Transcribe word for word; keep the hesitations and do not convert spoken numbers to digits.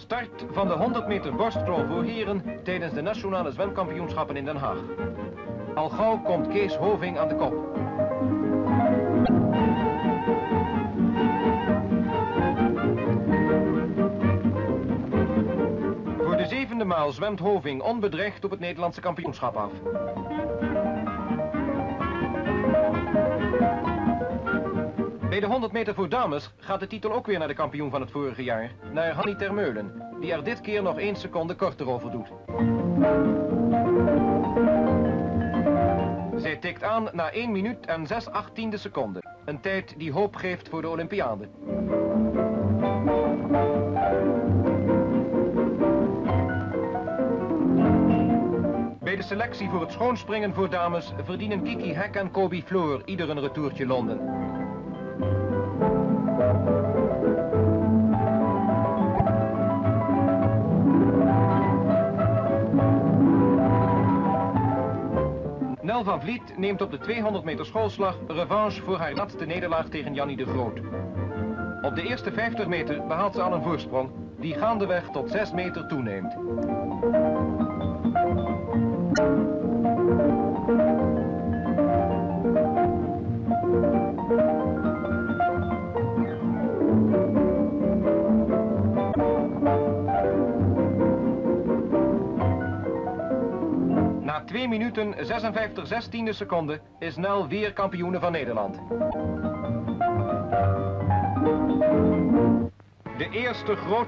Start van de honderd meter borstklom voor heren tijdens de nationale zwemkampioenschappen in Den Haag. Al gauw komt Kees Hoving aan de kop. Voor de zevende maal zwemt Hoving onbedreigd op het Nederlandse kampioenschap af. Bij de honderd meter voor dames gaat de titel ook weer naar de kampioen van het vorige jaar, naar Hannie Termeulen, die er dit keer nog één seconde korter over doet. Zij tikt aan na één minuut en zes achttiende seconden, een tijd die hoop geeft voor de Olympiade. Bij de selectie voor het schoonspringen voor dames verdienen Kiki Hek en Kobi Floor ieder een retourtje Londen. Nel van Vliet neemt op de tweehonderd meter schoolslag revanche voor haar laatste nederlaag tegen Jannie de Groot. Op de eerste vijftig meter behaalt ze al een voorsprong die gaandeweg tot zes meter toeneemt. Na twee minuten zesenvijftig zestiende seconden is Nel weer kampioene van Nederland. De eerste grote